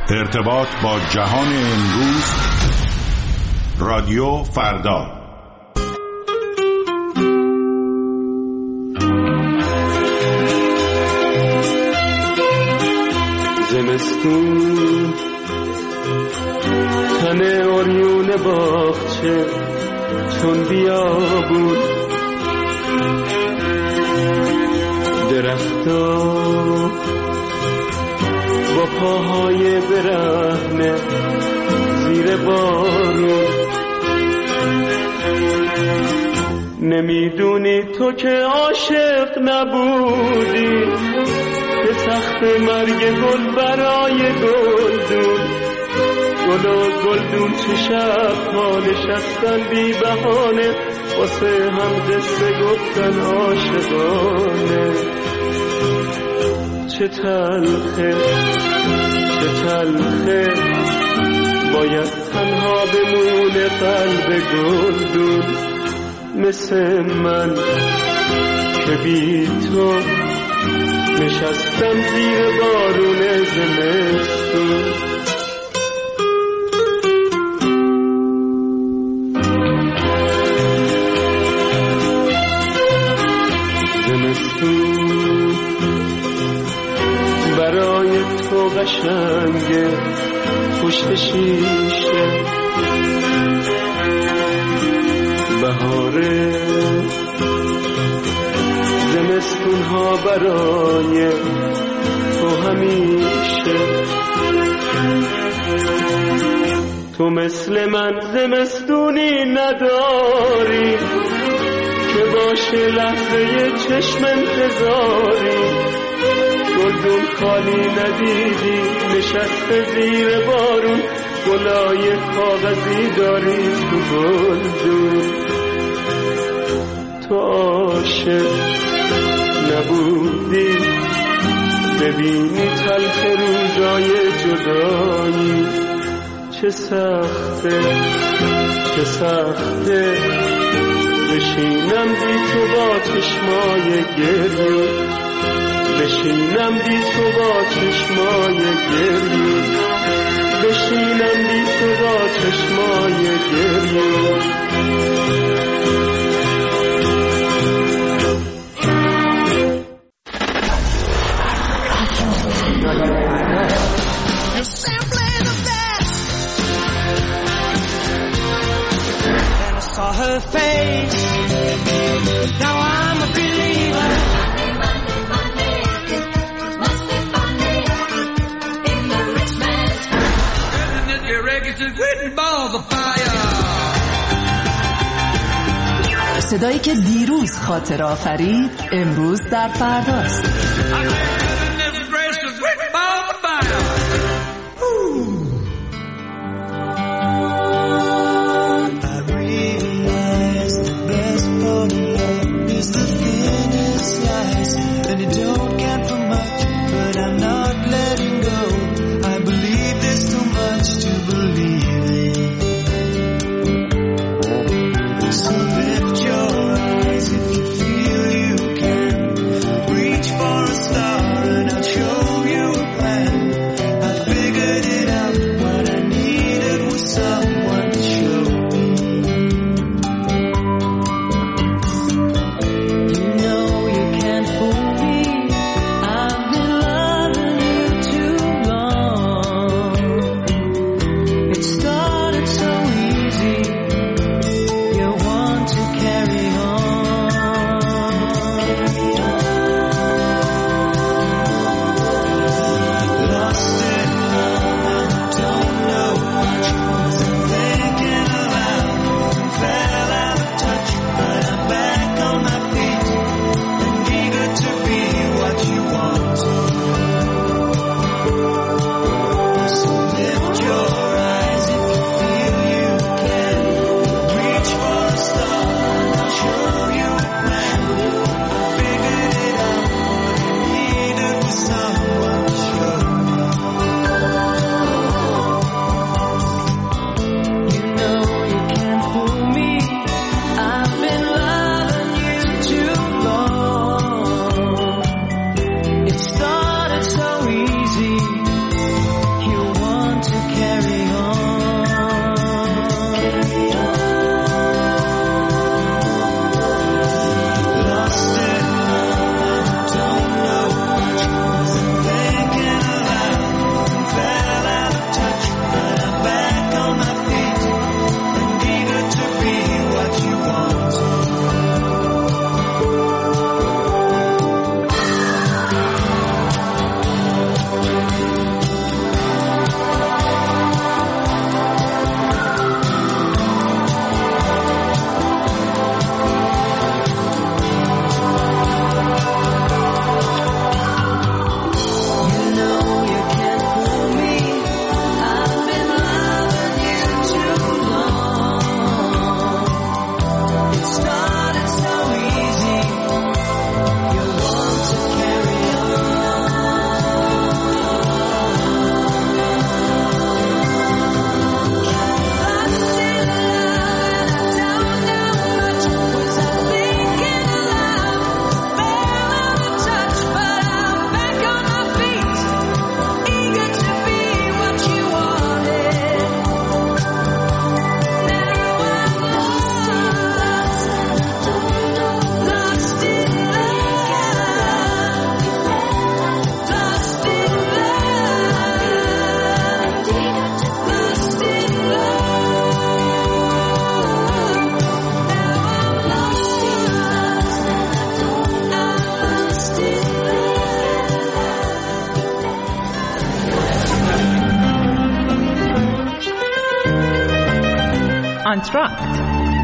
ارتباط با جهان امروز. رادیو فردا. زمستون تن اوریون باغچه چون بیابون، درختا با پاهای برهنه زیر بارون. نمیدونی تو که عاشق نبودی، به تخت مرگ گل برای گلدون. گل و گلدون چه شب‌ها نشستن بی بهانه، واسه هم قصه گفتن عاشقانه. چه تلخه چه تلخه، باید تنها بمونه قلب گلدون. مثل من که بی تو نشستم زیر بارون زمستون. زمستون برای تو قشنگه پشت شیشه، بهاره زمستون ها برای تو همیشه. تو مثل من زمستونی نداری که باشه لحظه چشم انتظاری. گلدون خالی ندیدی نشسته زیر بارون، گلای کاغذی داری تو گلدون. تو عاشق نبودی ببینی تلخ روزای جدایی. چه سخته چه سخته، بشینم بی تو با چشمای گریون. بشینم بی تو با چشمای گریون. بشینم بی تو با چشمای گریون. Her face, now I'm a believer. Monday, it must be Monday in the rich man's house. And the reggae is written balls of fire. صدایی که دیروز خاطر آفرید امروز در فرداست. For a star آنتراکت.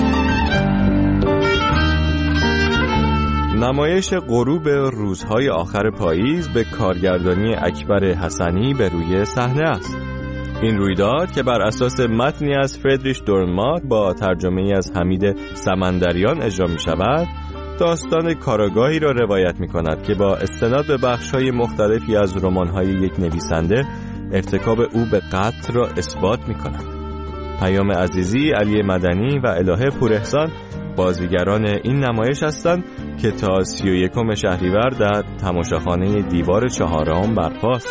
نمایش غروب روزهای آخر پاییز به کارگردانی اکبر حسنی به روی صحنه است. این رویداد که بر اساس متنی از فردریش دورنمات با ترجمه از حمید سمندریان اجرا می شود، داستان کاراگاهی را روایت می کند که با استناد به بخش‌های مختلفی از رمان‌های یک نویسنده ارتکاب او به قتل را اثبات می کند. پیام عزیزی، علی مدنی و الهه پوراحسان بازیگران این نمایش هستند که تا 31 شهریور در تماشاخانه دیوار 4 برپاست.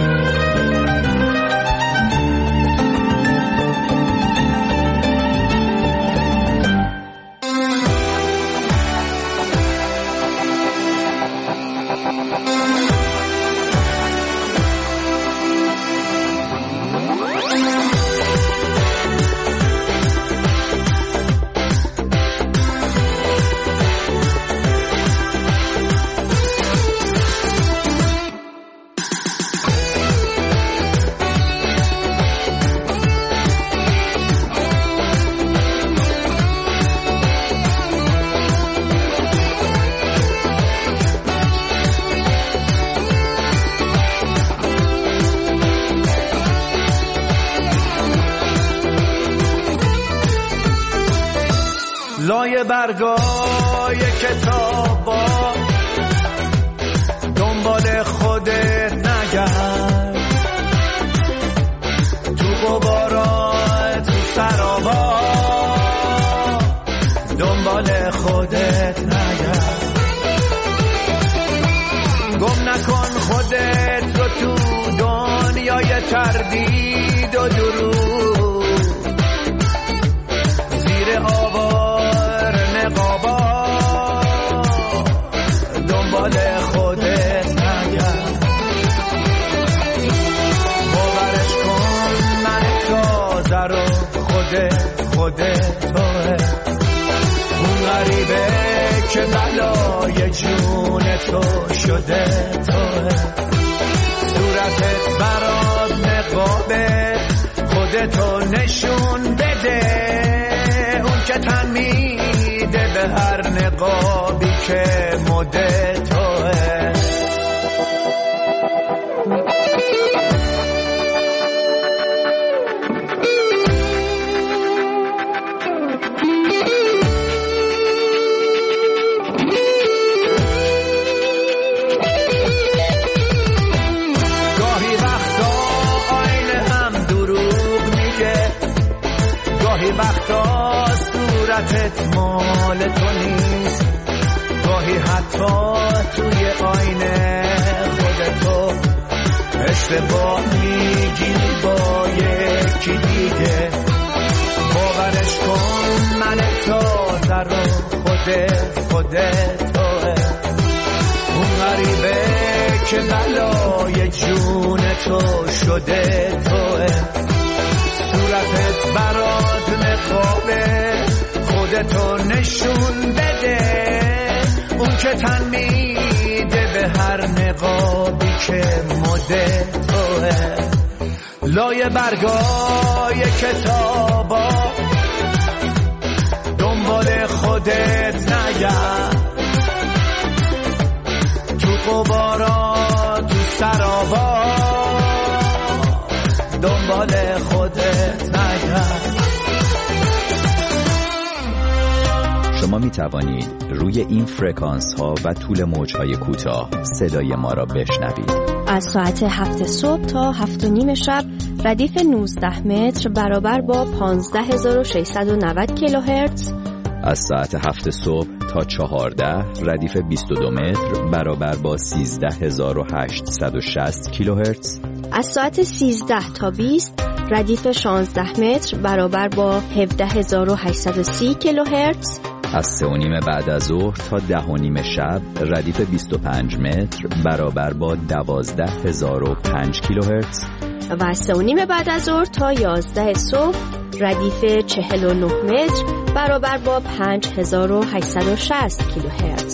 لای برگای کتابا دنبال خودت نگرد، تو غبارا تو سرابا دنبال خودت نگرد، گم نکن خودت رو تو دنیای تردید و دروغ، زیر آوار نقابا دنبال خودت نگرد، باورش کن من تازه رو خودت توه، اون غریبه که بلای جون تو شده توه، صورتت برات نقابه خودتو نشون بده، اون که تن میده به هر نقابی که مده توه. وقتا صورتت مال تو نیست، گاهی حتی توی آینه خودتو اشتباه میگیری با یکی دیگه، باورش کن من تازه رو خودت توه، اون غریبه که بلای جون تو شده توه، صورتت برات نقابه خودتو نشون بده، اون که تن میده به هر نقابی که مده توه، لای برگای کتابا دنبال خودت نگرد، تو غبارا تو سرابا دنبال خودت نگرد. شما می توانید روی این فرکانس ها و طول موج های کوتاه صدای ما را بشنوید. از ساعت 7 صبح تا 7:30 شب ردیف 19 متر برابر با 15690 کیلوهرتز، از ساعت 7 صبح تا 14 ردیف 22 متر برابر با 13860 کیلوهرتز، از ساعت 13 تا 20 ردیف 16 متر برابر با 17830 کیلوهرتز، از 3:30 بعد از ظهر تا 10:30 شب ردیف 25 متر برابر با 12005 کیلوهرتز، و از 3:30 بعد از ظهر تا 11 صبح ردیف 49 متر برابر با 5860 کیلوهرتز.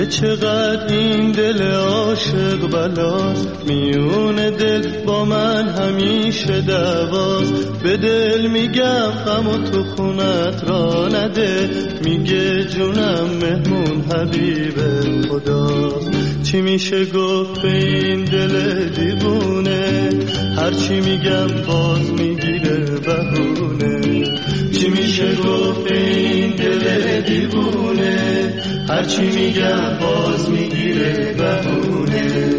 چقدر این دل عاشق بلاست، میون دل با من همیشه دعواست. به دل میگم غم و تو خونت را نده، میگه جونم مهمون حبیب خداست. چی میشه گفت به این دل دیوونه، هرچی میگم باز میگیره بهونه. چی میشه گفت به این دل دیوونه، هرچی میگم باز میگیره بهونه.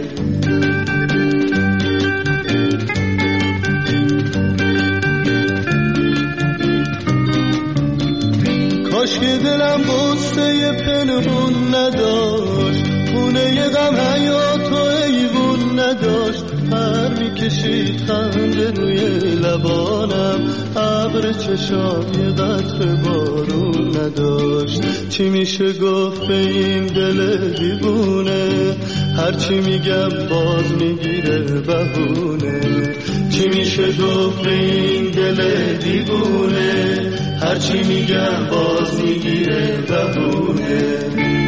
کاش که دلم غصه پنهون نداشت، خونه غم حیات و ایوون نداشت. پر میکشید خنده روی لبانم، ابر چشام یه قطره بارون نداشت. چی میشه گفت به این دل دیوونه، هرچی میگم باز میگیره بهونه. چی میشه گفت به این دل دیوونه، هرچی میگم باز میگیره بهونه.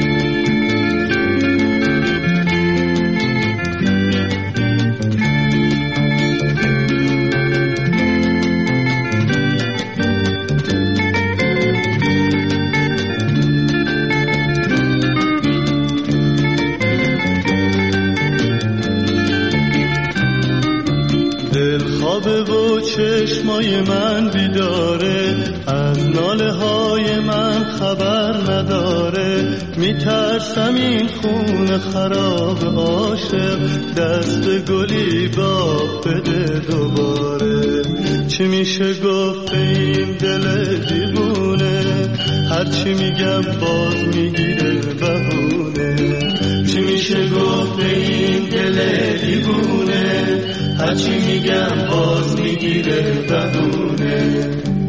و چشمای من بیداره، از ناله های من خبر نداره. میترسم این خون خراب عاشق، دست گلی باغ بده دوباره. چی میشه گفت به این دل دیوونه، هرچی میگم باز میگیره بهونه. چی میشه گفت به این دل دیوونه، هرچی میگم باز میگیره بهونه.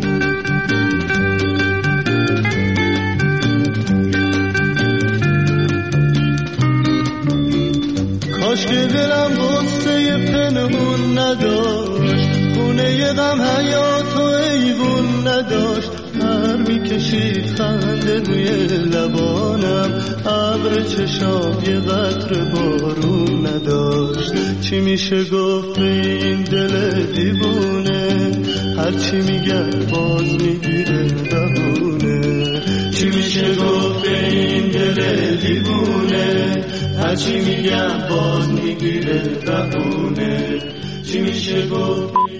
کاش که دلم غصه پنهون نداشت، خونه غم حیات و ایوون نداشت. پر میکشید خنده روی لبانم، ابر چشام یه قطره بارون نداشت. چی میشه گفت به این دل دیوونه، هرچی میگم باز میگیره بهونه. چی میشه گفت به این دل دیوونه، هرچی میگم باز میگیره بهونه. چی میشه گفت